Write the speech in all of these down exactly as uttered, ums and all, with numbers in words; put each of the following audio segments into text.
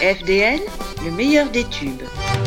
F D L, le meilleur des tubes.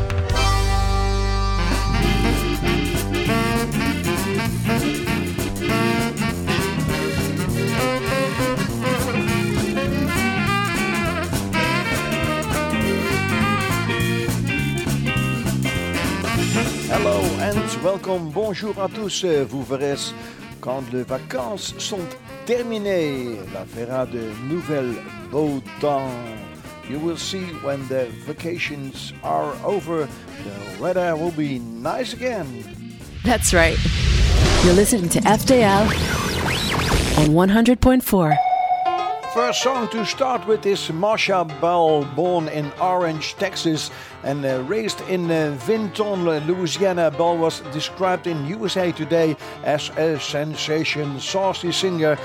Hello and welcome, bonjour à tous. Vous verrez, quand les vacances sont terminées, la verra de nouvelles beau temps. You will see when the vacations are over, the weather will be nice again. That's right. You're listening to F D L on one hundred point four. First song to start with is Marcia Bell, born in Orange, Texas, and uh, raised in uh, Vinton, Louisiana. Bell was described in U S A Today as a sensation, saucy singer.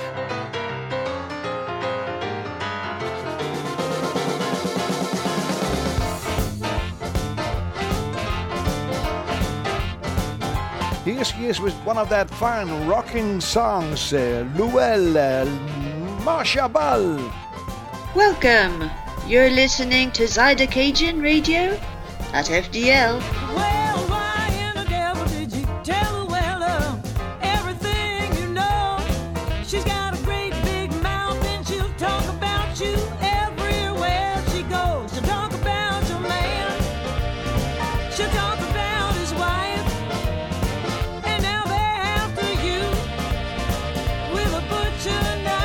Here she is with one of that fine rocking songs, uh, Luelle, uh, Marcia Bell. Welcome. You're listening to Zydecajan Radio at F D L. Well, why in the devil did you tell Luella everything you know? She's got a great big mouth and she'll talk about you everywhere she goes. She'll talk about your man. She'll talk about his wife. And now they're after you with a butcher knife.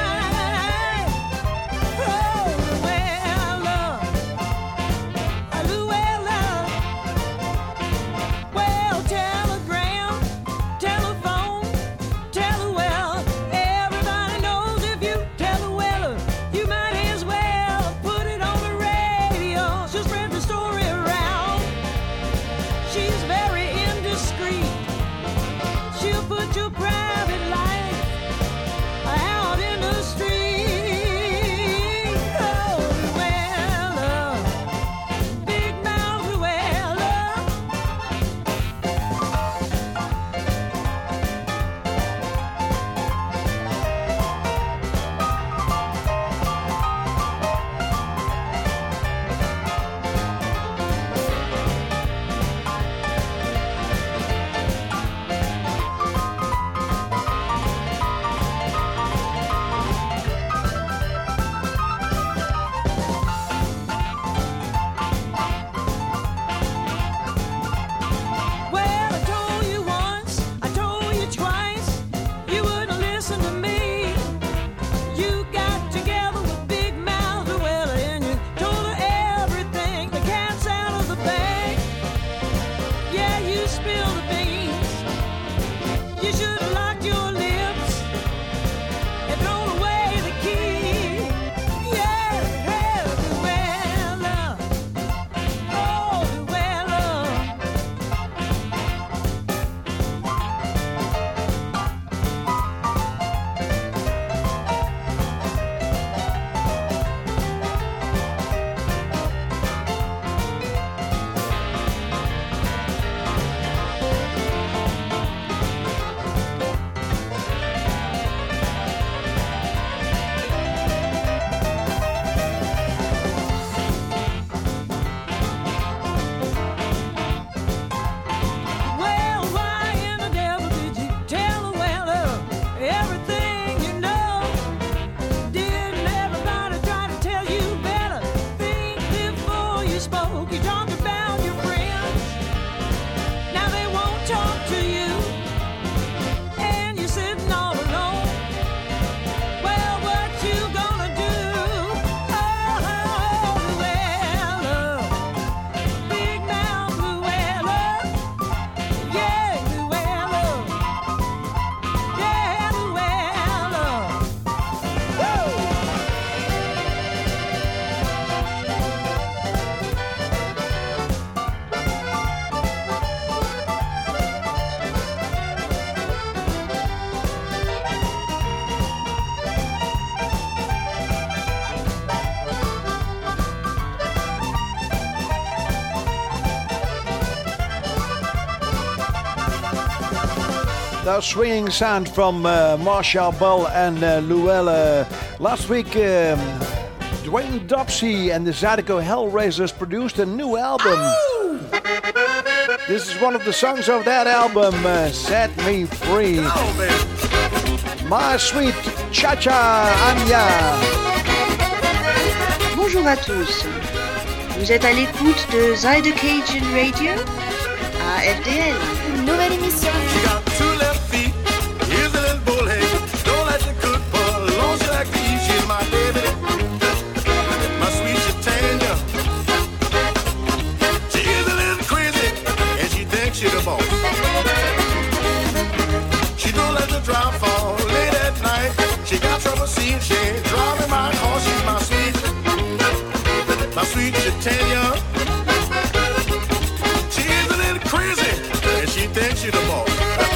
That swinging sound from uh, Marcia Bell and uh, Luelle. Last week, um, Dwayne Dopsy and the Zydeco Hellraisers produced a new album. Ow! This is one of the songs of that album, uh, Set Me Free. Oh, My Sweet Cha-Cha Anya. Bonjour à tous. Vous êtes à l'écoute de Zydeco Radio à F D L. Une nouvelle émission. She got two left feet, here's a little bullhead. Don't like to cook, but as long as she like to eat, she's my baby. My sweet Titania. She's a little crazy, and she thinks she's the boss. She don't let the drive fall late at night. She got trouble seeing she ain't driving my car. She's my sweet, my sweet Titania. She's a little crazy, and she thinks she's the boss.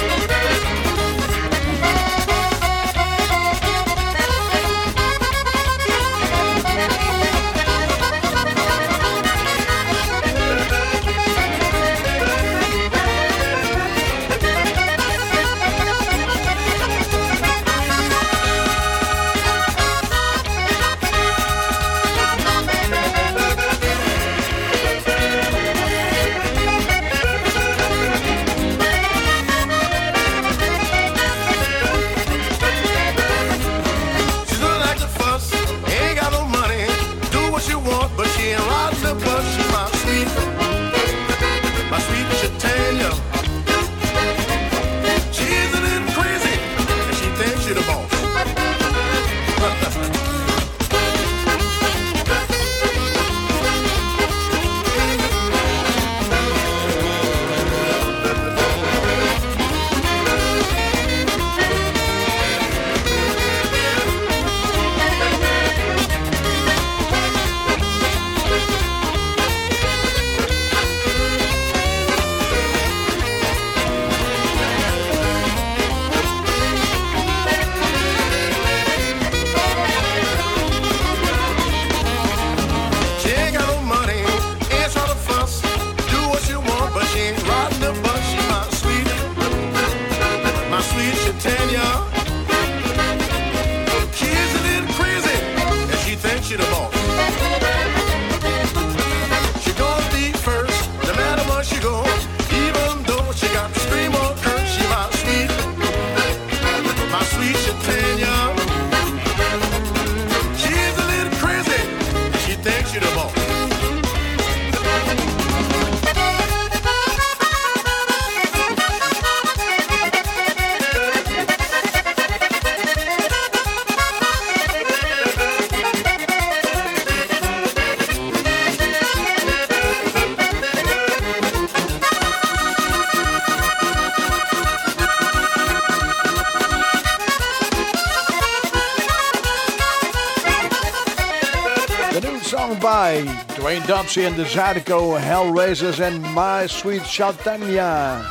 Dwayne Dopsy and the Zydeco Hellraisers and My Sweet Chatania.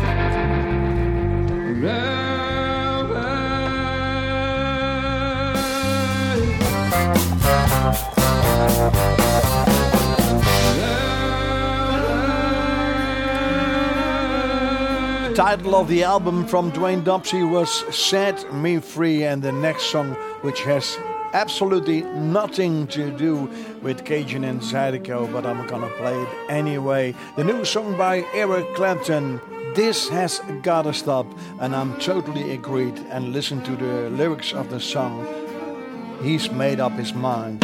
The title of the album from Dwayne Dopsy was Set Me Free, and the next song, which has absolutely nothing to do with Cajun and Zydeco, but I'm gonna play it anyway. The new song by Eric Clapton, This Has Gotta Stop, and I'm totally agreed. And listen to the lyrics of the song. He's made up his mind.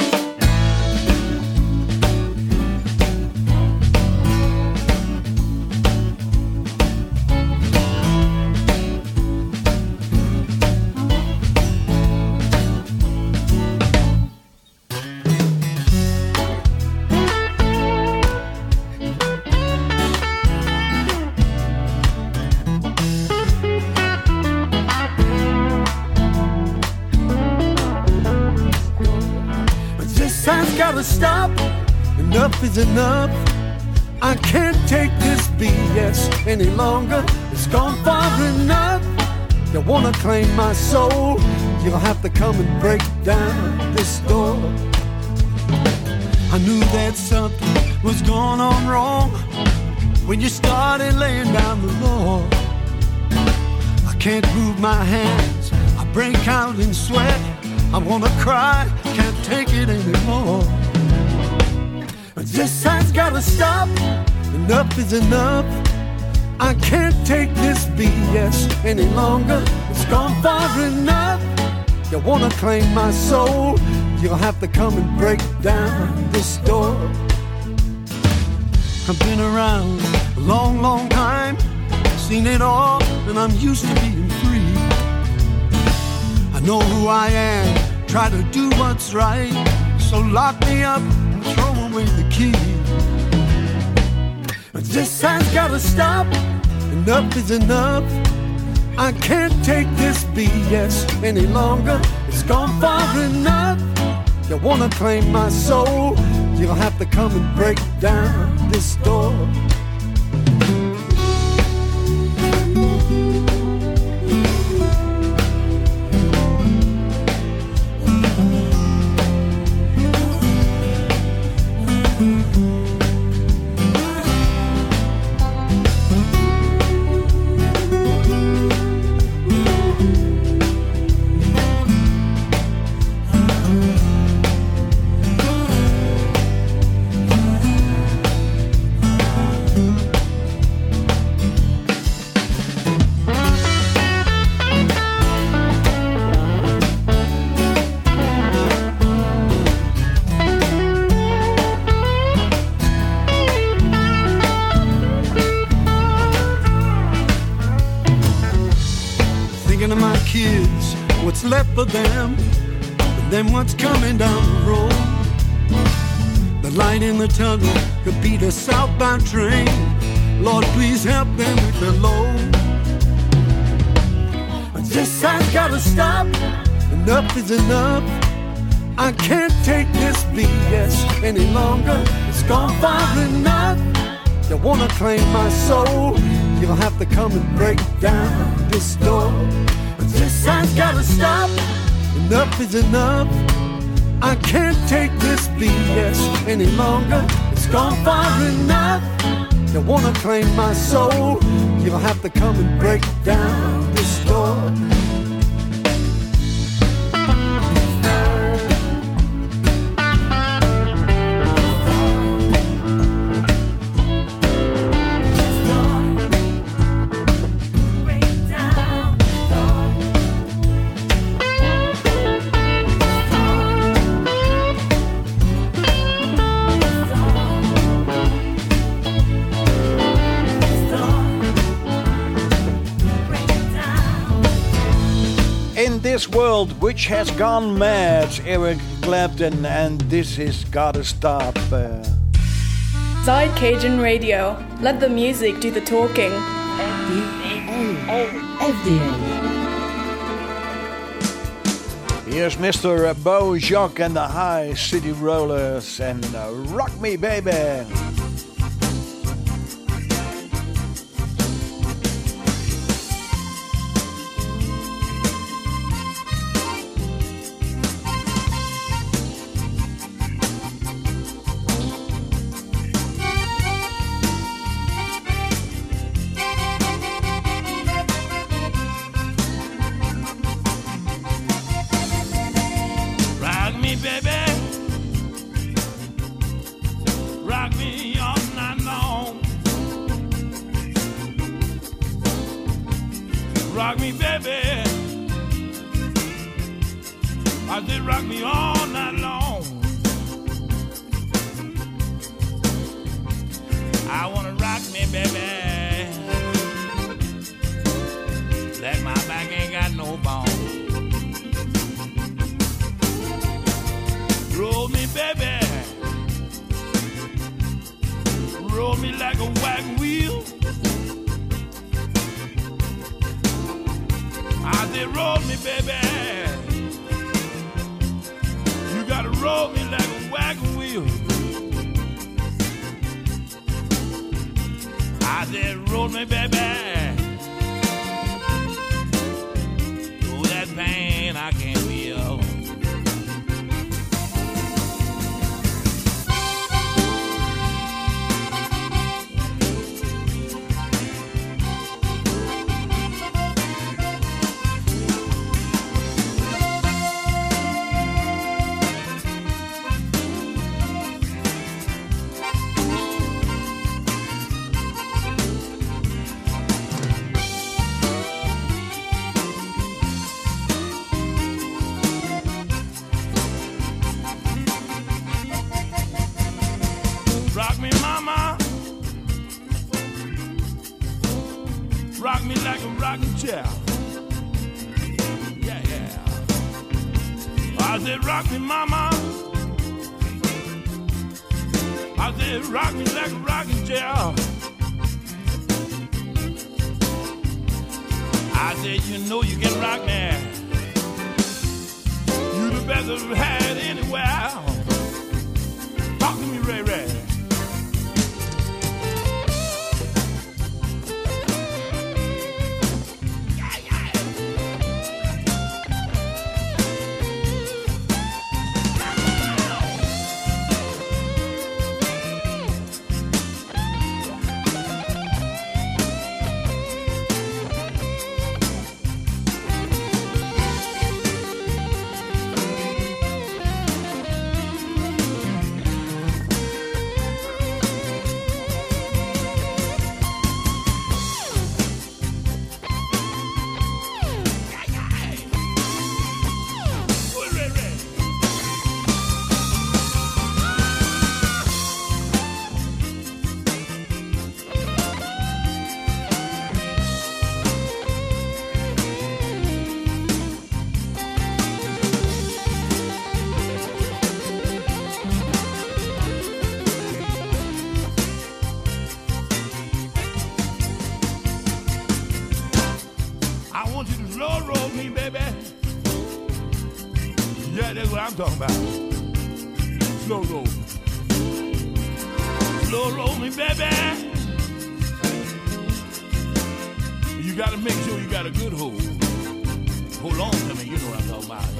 Gotta stop, enough is enough. I can't take this B S any longer. It's gone far enough. You wanna claim my soul, you'll have to come and break down this door. I knew that something was going on wrong when you started laying down the law. I can't move my hands, I break out in sweat. I wanna cry, can't take it anymore. This has gotta stop, enough is enough. I can't take this B S any longer. It's gone far enough. You wanna claim my soul, you'll have to come and break down this door. I've been around a long, long time, seen it all, and I'm used to being free. I know who I am, try to do what's right, so lock me up and throw away the key. But this has gotta stop, enough is enough. I can't take this B S any longer. It's gone far enough. You wanna claim my soul, you'll have to come and break down this door. Left for them, and then what's coming down the road. The light in the tunnel could be the southbound train. Lord, please help them with the load. But this has gotta stop, enough is enough. I can't take this B S any longer. It's gone far enough. You wanna claim my soul, you'll have to come and break down this door. This has gotta stop, enough is enough. I can't take this B S any longer. It's gone far enough. You wanna claim my soul, you'll have to come and break down this door. This world which has gone mad, Eric Clapton, and this has gotta stop. Uh... Side Cajun Radio. Let the music do the talking. F D L. F D L. Here's Mister Beau Jocques and the High City Rollers and uh, Rock Me Baby. me like a rocking chair. Yeah, yeah. I said, rock me, mama. I said, rock me like a rocking chair. I said, you know you can rock me. You the best I've had anywhere. Talk to me, Ray Ray. I'm talking about. Slow roll. Slow roll me, baby. You gotta make sure you got a good hold. Hold on to me, you know what I'm talking about.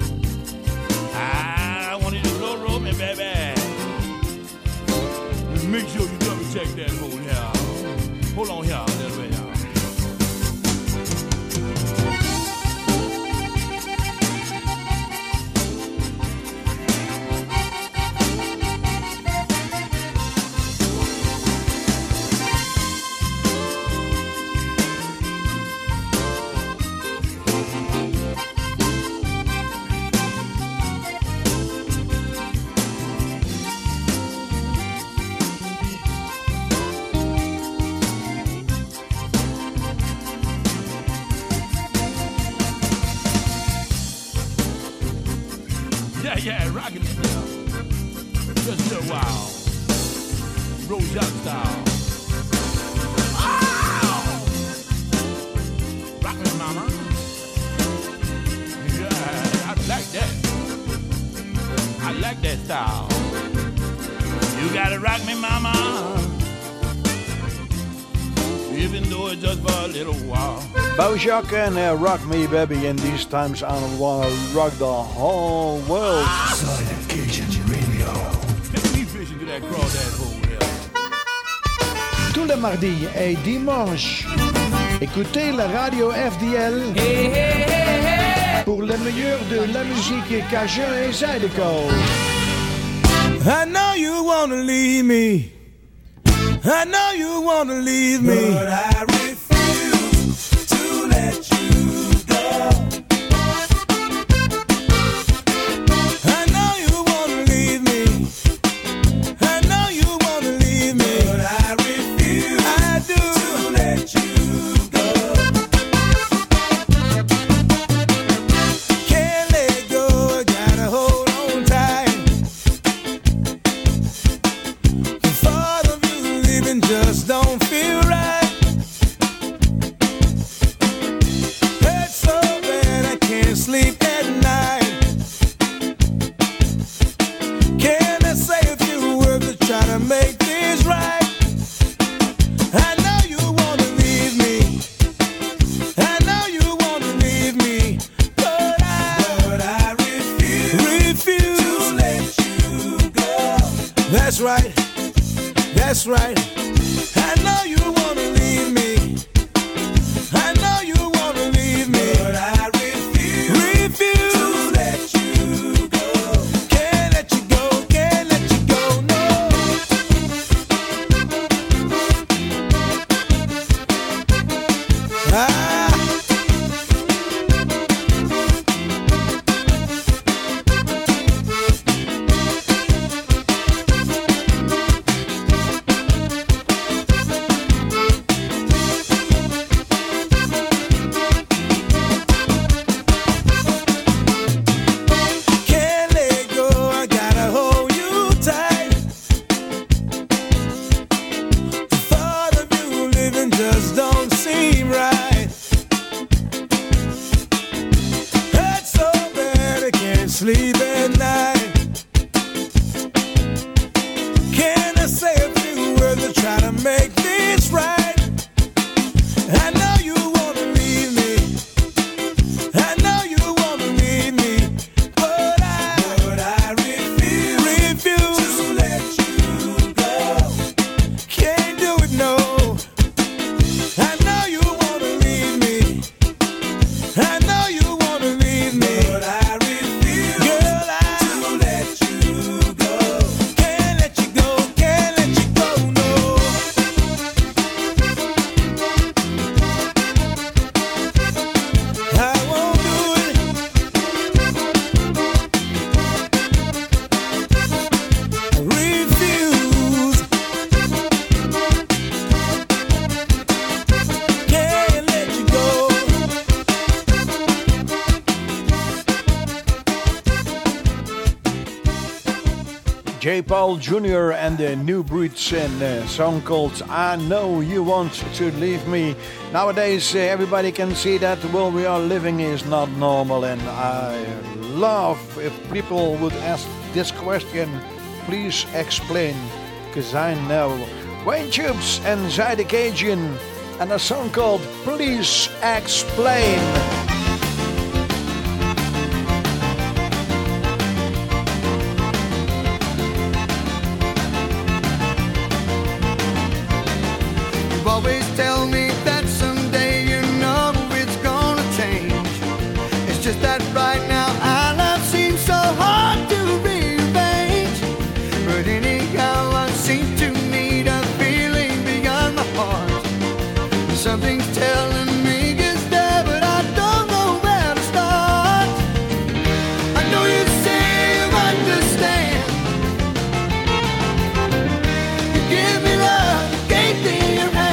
I want you to slow roll me, baby. Just make sure you double check that hold here. Hold on here, that way here. Yeah, rockin' it now. Just a little while. Rose Young style. Oh! Rock me, mama. Yeah, I like that. I like that style. You gotta rock me, mama. Even though it's just for a little while. Bojack and uh, Rock Me Baby, and these times I don't wanna rock the whole world. Cajun Radio. Tous les mardis et dimanches, écoutez la radio F D L Hey, hey, hey, hey. pour le meilleur de la musique Cajun et Zydeco. I know you wanna leave me. I know you wanna leave me. But I refuse to let you go. I know you wanna leave me. I know you wanna leave me. But I refuse I do. to let you go. Can't let go, gotta hold on tight. The thought of you leaving just don't feel right. Hurts so bad I can't sleep at night. Can I say a few words to try to make things right? I know you wanna leave me. I know you wanna leave me. But I, But I refuse refuse. to let you go. That's right. That's right. I know you wanna leave me. I know you wanna leave me. But I refuse Refuse. to let you go. Can't let you go. Can't let you go. No. Ah. Paul Junior and the New Breeds and a song called I Know You Want to Leave Me. Nowadays, uh, everybody can see that the world we are living is not normal, and I love if people would ask this question, please explain, because I know. Wayne Tubes and Zyde Cajun and a song called Please Explain. Always tell me that someday you know it's gonna change. It's just that right now our love seems so hard to rearrange. But anyhow, I seem to need a feeling beyond my heart. Something's telling me it's there, but I don't know where to start. I know you say you understand. You give me love, gave me your hand.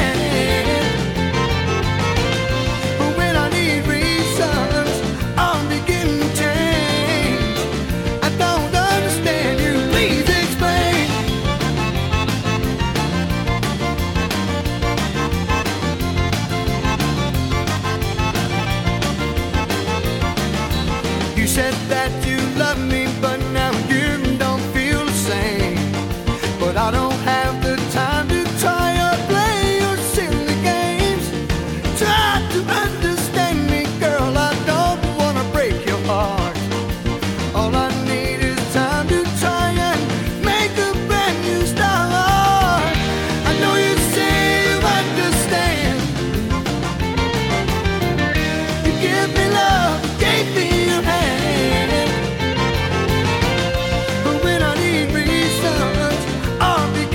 Said that you love me, but now you don't feel the same. But I don't have the time to try or play your silly games. Try to understand me, girl, I don't wanna break your heart. All I need is time to try and make a brand new start. I know you say you understand. You give me love, gave me your hand. But when I need reasons, I'll be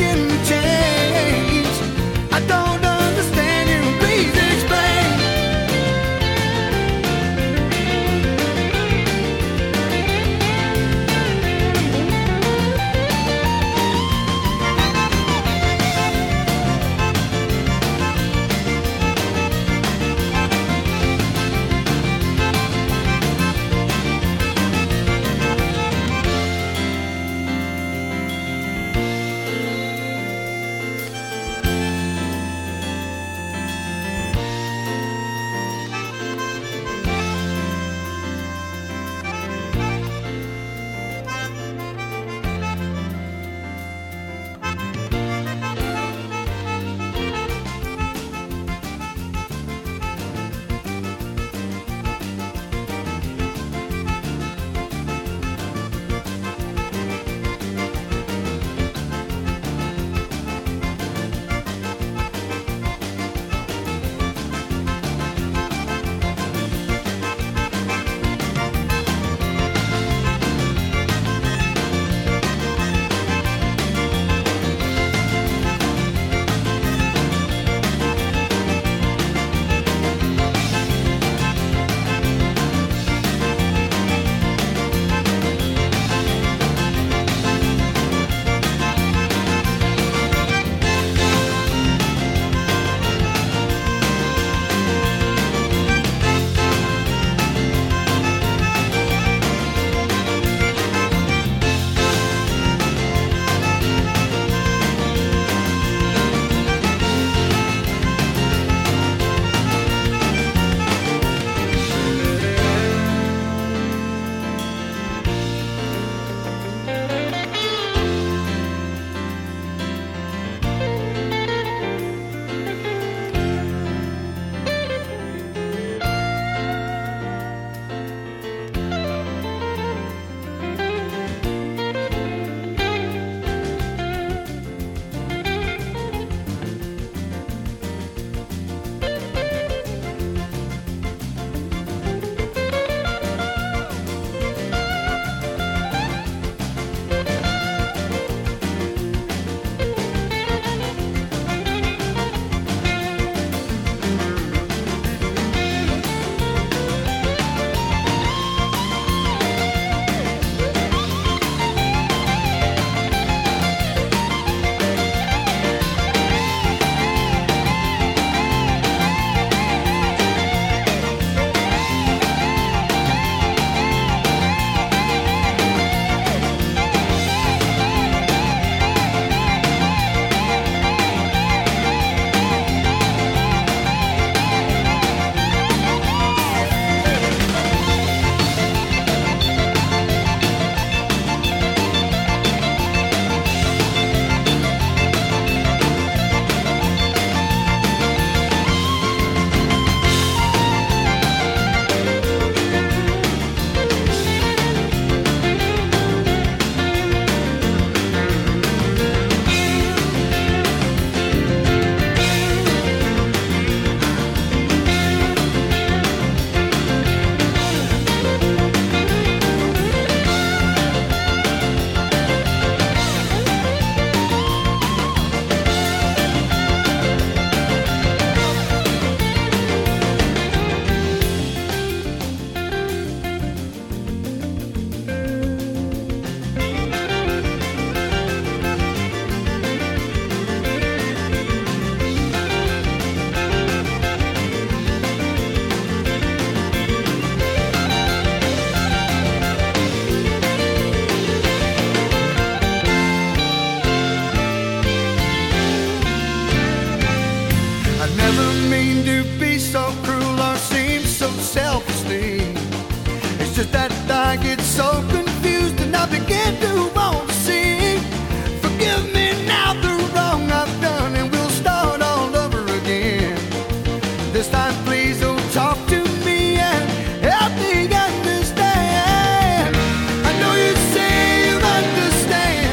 Forgive me now the wrong I've done, and we'll start all over again. This time, please don't talk to me and help me understand. I know you say you understand.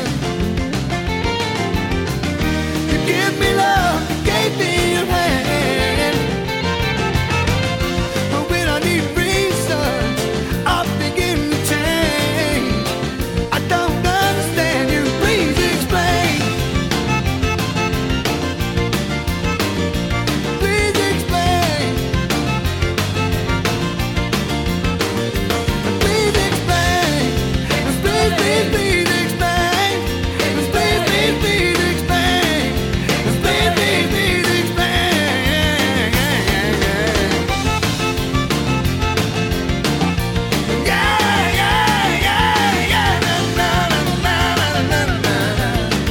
You give me love, gave me your hand. But when I need reasons, I begin to change. I don't understand you, please explain. Please explain. Please explain. Please, please, please explain. Please, please, please, please explain. Please, please, please, please explain. Yeah, yeah, yeah, yeah. Na, na, na, na, na, na, na.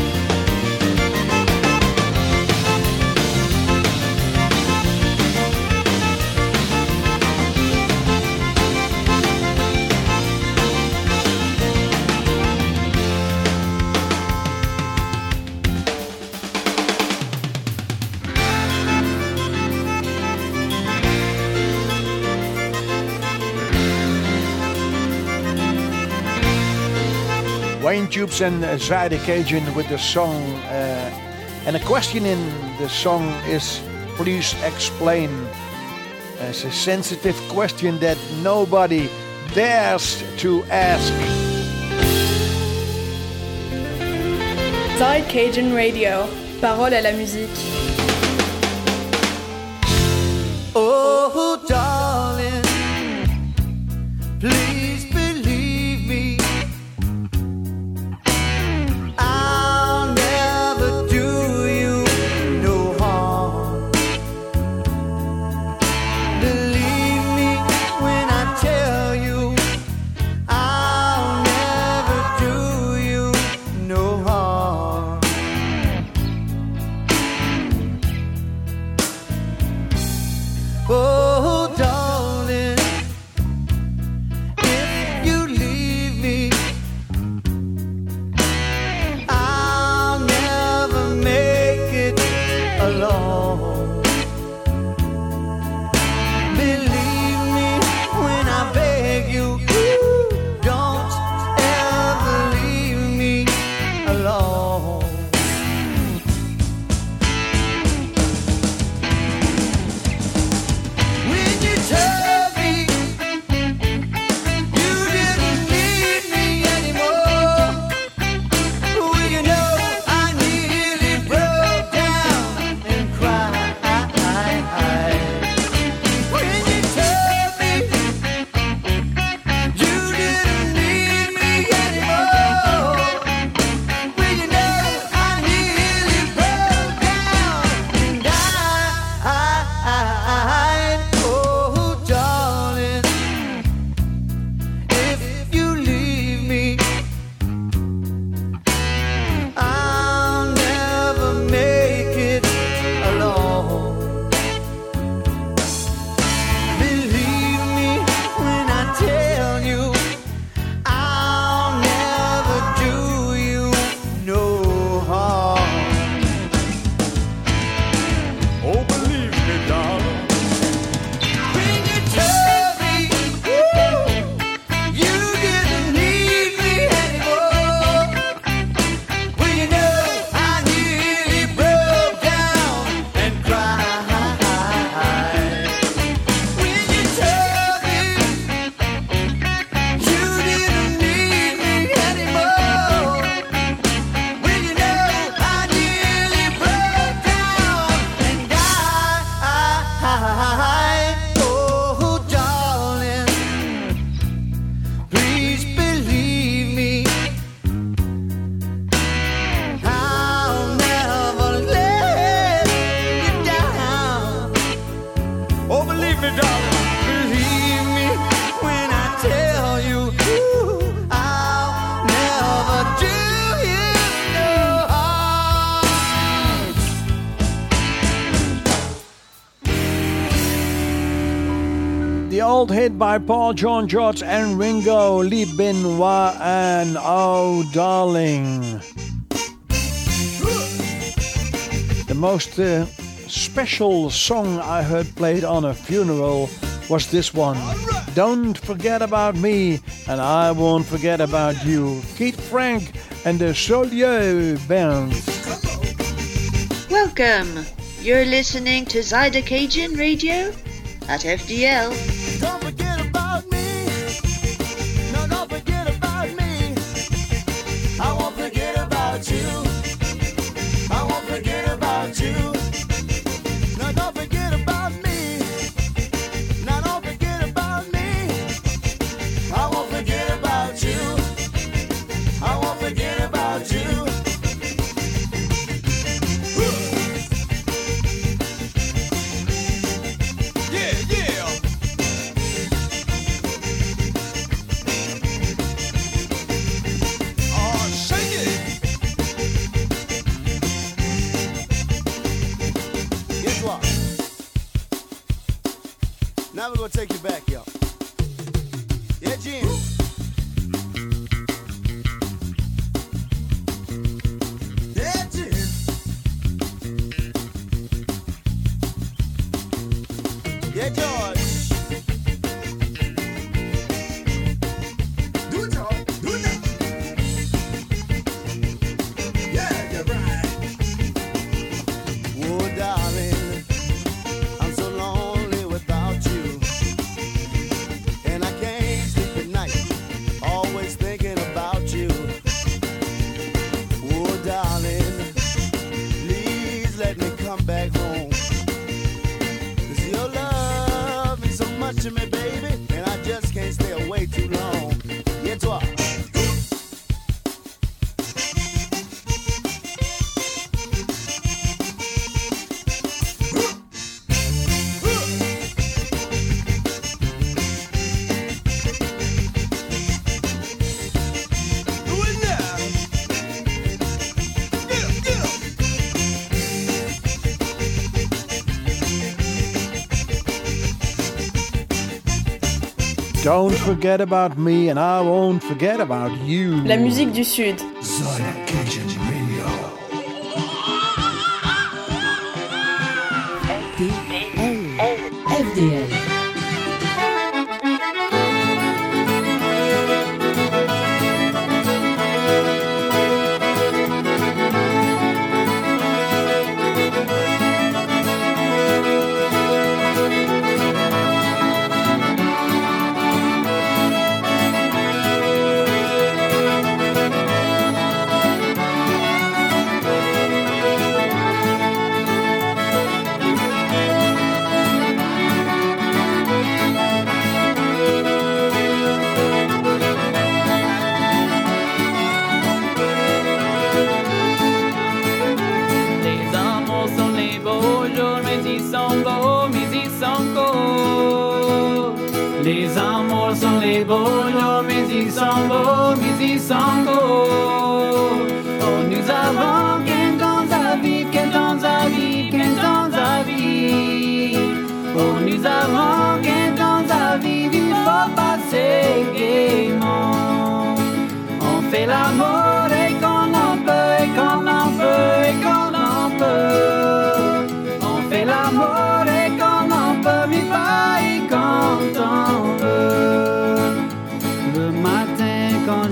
Wayne Tubes and Zydeco with the song. Uh, and a question in the song is, please explain. It's a sensitive question that nobody dares to ask. Side Cajun Radio. Parole à la musique. Oh, darling, please believe me. I'll never do you no harm. Believe me when I tell you I'll never do you no harm. Oh, darling, if you leave me, I'll never make it alone. Believe me when I beg you, don't ever leave me alone. When you tell me you didn't need me anymore, well, you know I nearly broke down and cried. When you tell me you didn't need me anymore, well, you know I nearly broke down and died. Oh, darling, if you leave me, I'll never make it alone. Believe me when I tell you I'll never do you no harm. Oh, believe me, darling. When you tell me you didn't need me anymore, well, you know I nearly broke down and cried. When you tell me you didn't need me anymore, well, you know I nearly broke down and died. Oh, darling, please believe me, I'll never let you down. Oh, believe me, darling, believe me when I tell you I'll never do you no harm. The old hit by Paul, John, George and Ringo, Lee Benoit and Oh Darling. most uh, special song I heard played on a funeral was this one. Don't Forget About Me and I Won't Forget About You. Keith Frank and the Solieu Band. Welcome. You're listening to Zydecajan Radio at F D L. Don't forget about me. No, don't forget about me. I won't forget about you. I won't forget about you. No, don't forget about me. No, don't forget about me. I won't forget about you. I won't forget about you. Now we're gonna take you back, y'all. Yeah, Jim. Yeah, Jim. Yeah, George. Do it, George. Do it now. Yeah, you're right. Oh, darling, I'm so lonely without you. And I can't sleep at night, always thinking about you. Oh, darling, please let me come back home. 'Cause your love is so much to me, baby, and I just can't stay away too long. Yeah, toi. Don't forget about me and I won't forget about you. La musique du Sud. Zydecajan Radio. F D L. Les amours sont les beaux jours, mais ils sont beaux, mais ils sont courts. Les amours sont les beaux jours, mais ils sont beaux, mais ils sont courts. Oh, nous avons qu'un temps à vivre, qu'un temps à vivre, qu'un temps à vivre. Oh, nous avons qu'un temps à vivre, il faut passer gaiement. On fait l'amour et qu'on en peut, et qu'on en peut, et qu'on en peut. On fait l'amour et qu'on en peut, mais pas et quand on veut. Le matin quand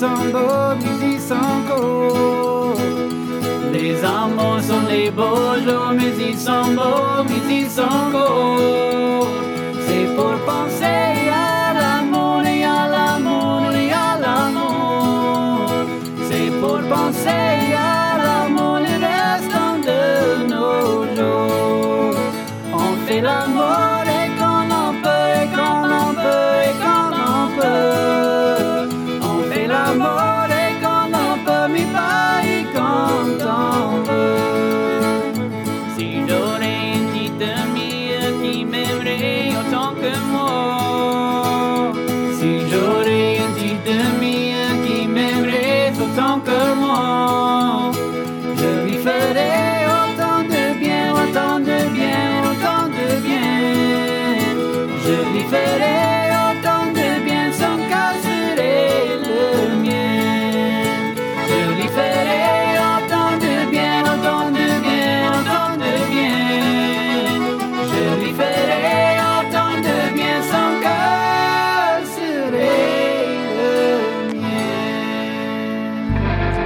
sont beaux, mais ils sont courts. Les amours sont les beaux jours, mais ils sont beaux, mais ils sont courts. C'est pour penser à l'amour et à l'amour et à l'amour. C'est pour penser à l'amour le restant de nos jours. On fait l'amour et quand on peut, et quand on peut, et quand on peut. On fait l'amour et quand on peut, mais pas et quand on veut. Si j'aurais une petite amie qui m'aimerait autant que moi, si j'aurais une petite amie qui m'aimerait autant que moi, je lui ferais autant de bien, autant de bien, autant de bien. Je lui ferais autant de bien, son cœur serait le mien. Je lui ferais autant de bien, autant de bien, autant de bien. Je lui ferais autant de bien, son cœur serait le mien.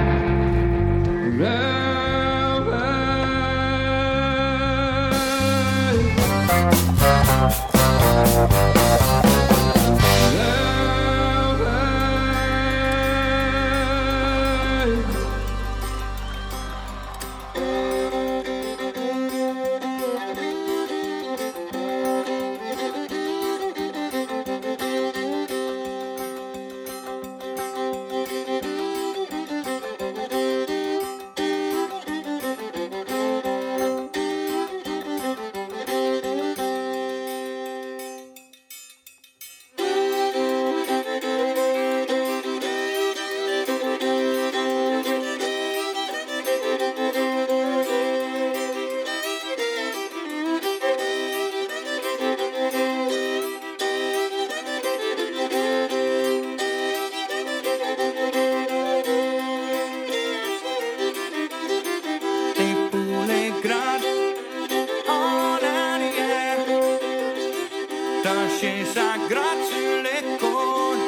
Des poulets gras en arrière, ta chaise ça gratte sur les côtes,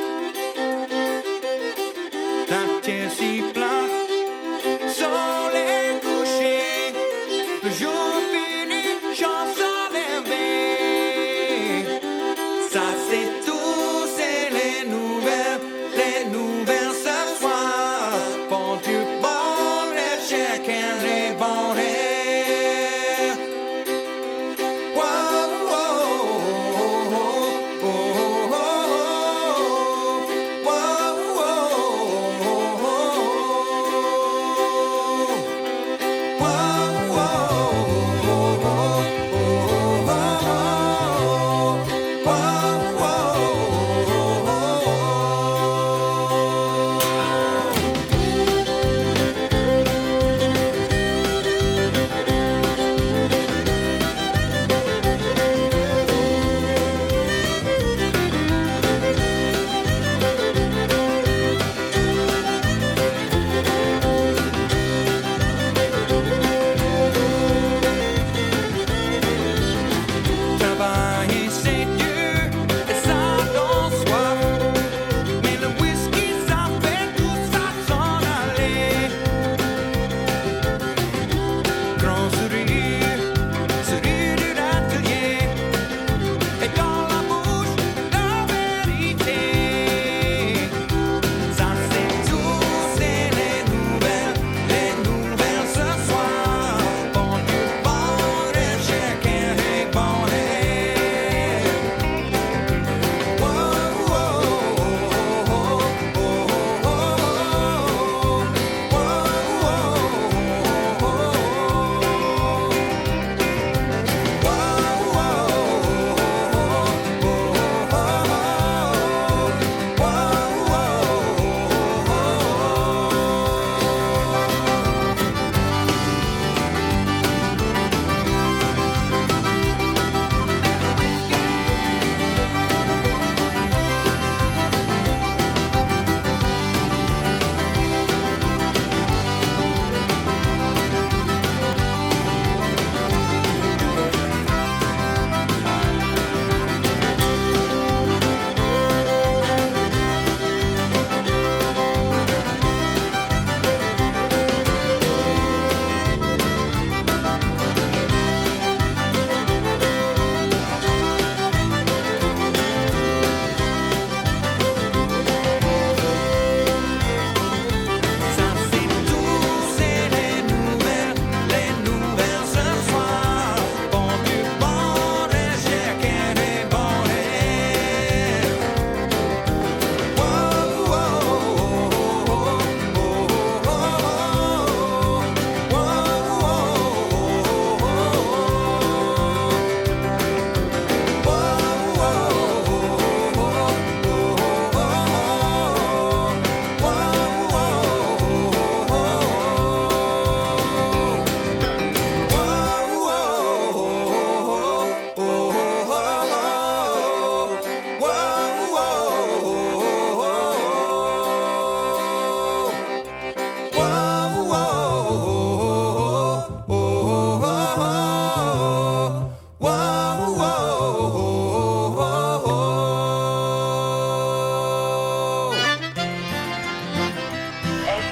ta tête si plate, soleil couché, le jour fini, chance à lever. Ça c'est tout, c'est les nouvelles, les nouvelles ce soir. Bon du bon, les chacun les bons rêves. Wow, wow, wow, wow, wow, wow.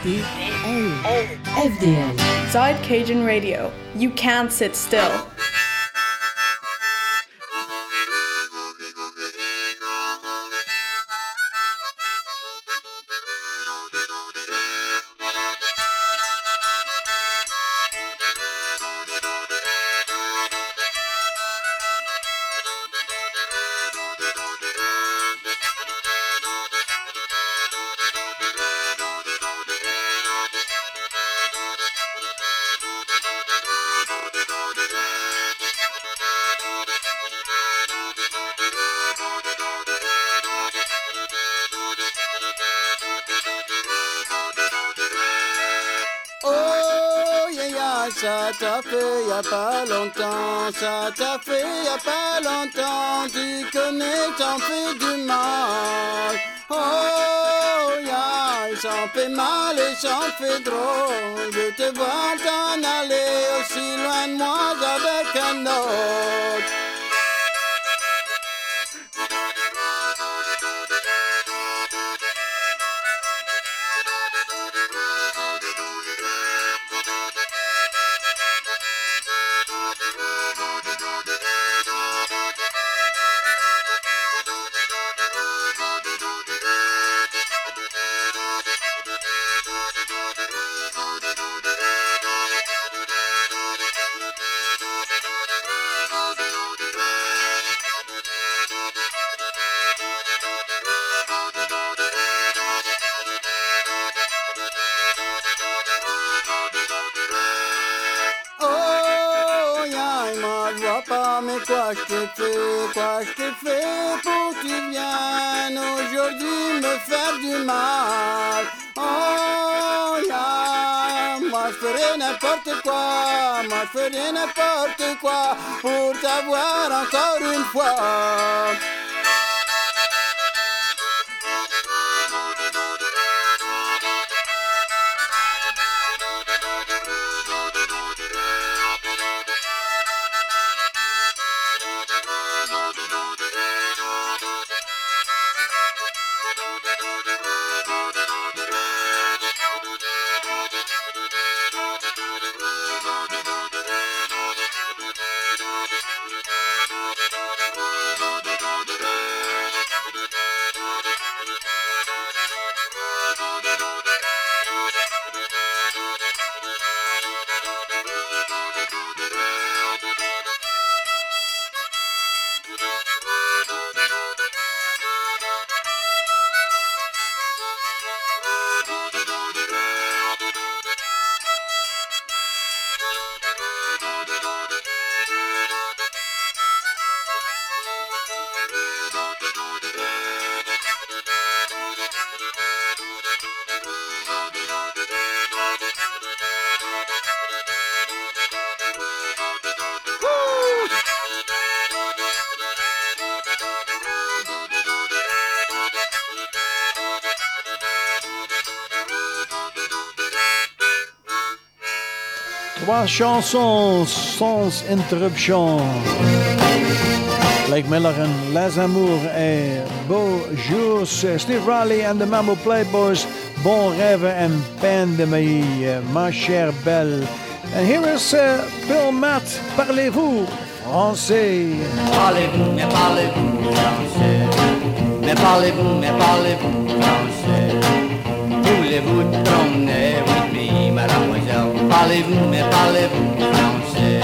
D L. F D L. Inside Cajun Radio. You can't sit still. Ça t'a fait y a pas longtemps, ça t'a fait y a pas longtemps, tu connais, t'en fais du mal. Oh, yeah, il s'en fait mal et s'en fait drôle, de te voir t'en aller aussi loin de moi avec un autre. Mais quoi je t'ai fait, quoi je t'ai fait pour que tu viennes aujourd'hui me faire du mal. Oh yeah, moi je ferai n'importe quoi, moi je ferai n'importe quoi pour t'avoir encore une fois. Trois chansons sans interruption. Blake Miller en Les Amours et Beau Jours. Steve Riley and the Mambo Playboys. Bon rêve en pandémie, ma chère belle. And here is uh, Bill Matt. Parlez-vous français? Parlez-vous, mais parlez-vous français? Mais parlez-vous, mais parlez-vous français? Voulez-vous promener with me, mademoiselle? Parlez-vous, mais parlez-vous français?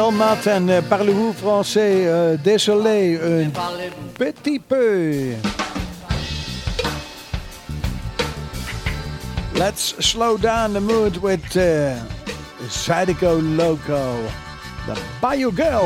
Matt, en uh, parlez-vous français? Uh, désolé, un petit peu. Let's slow down the mood with uh, Zydeco Loco, the Bayou Girl.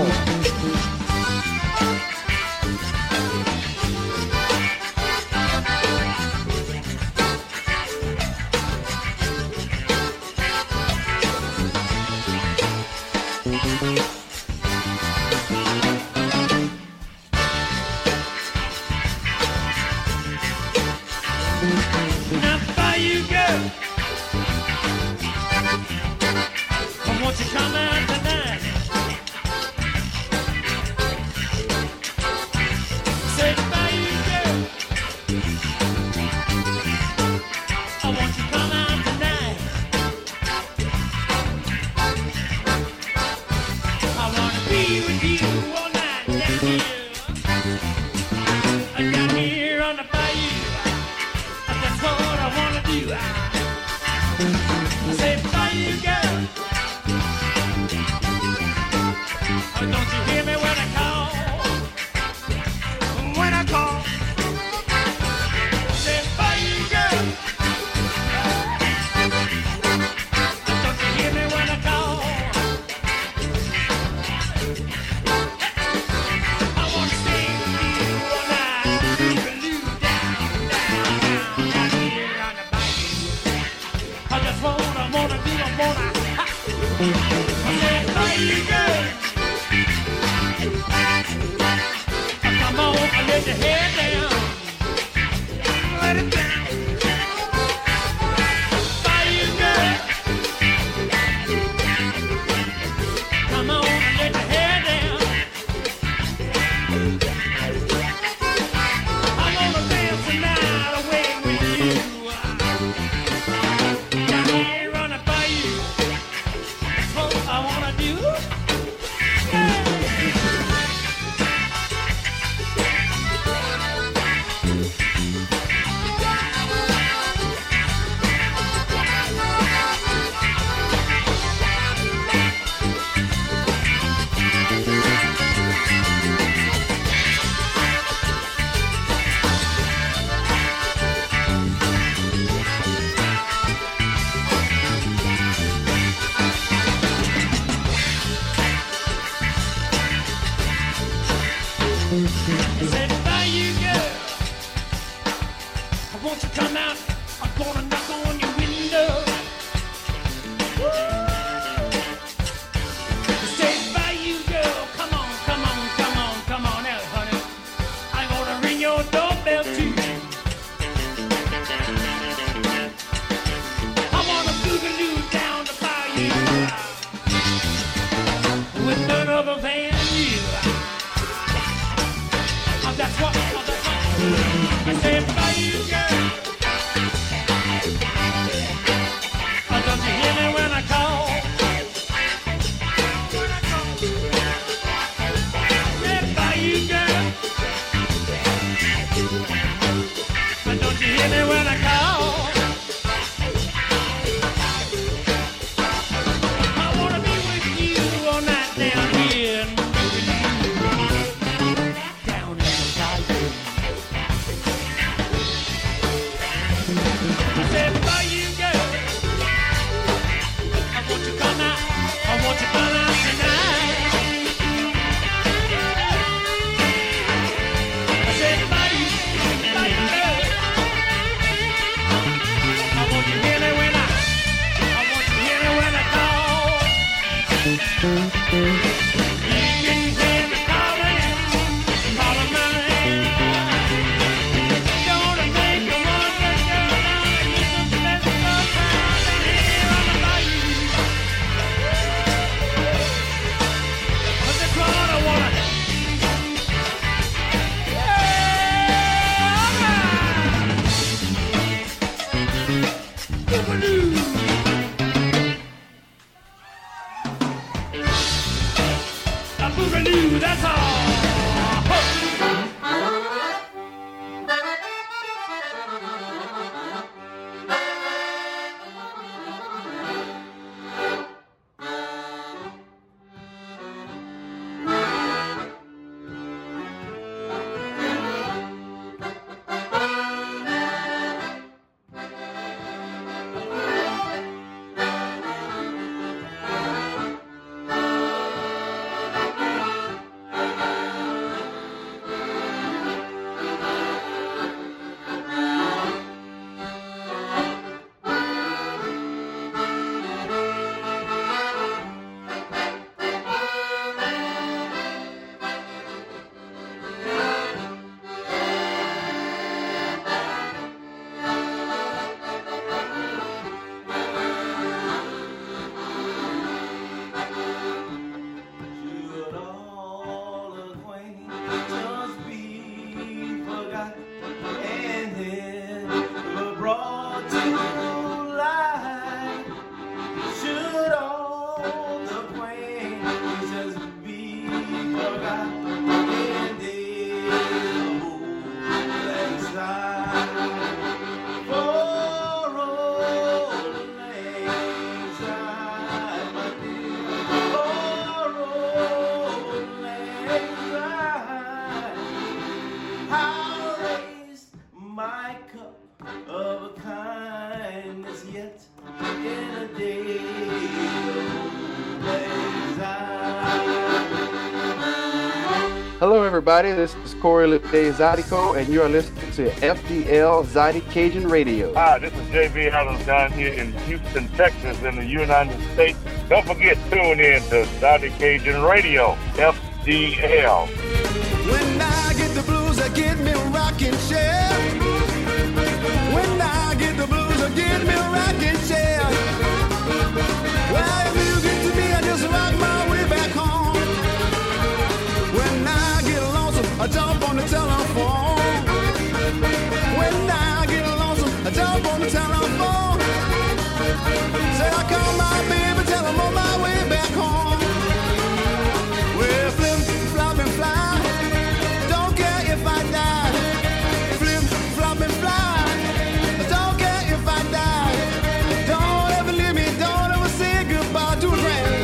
everybody. This is Corey Lede Zydeco, and you are listening to F D L Zyde Cajun Radio. Hi, this is J B Adams down here in Houston, Texas, in the United States. Don't forget, tune in to Zyde Cajun Radio, F D L. When I get the blues, I get me a rocking chair. When I get the blues, I get me a rocking chair. Well, if music to me, I just rock my way back home. When I get lonesome, I jump on the telephone. When I get lonesome, I jump on the telephone. Say I call my baby, tell I'm on my way back home. Well, flip, flop and fly, don't care if I die. Flip, flop and fly, don't care if I die. Don't ever leave me, don't ever say goodbye to a friend.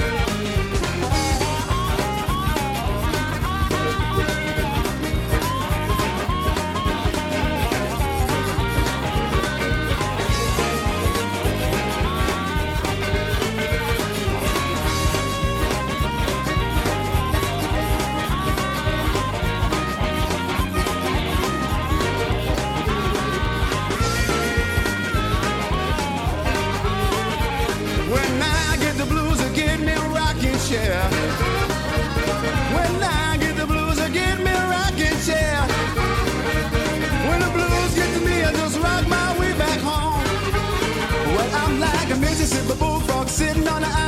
When I get the blues, I get me a rocking chair. When I get the blues, I get me a rocking chair. When the blues get to me, I just rock my way back home. Well, I'm like a Mississippi bullfrog sitting on the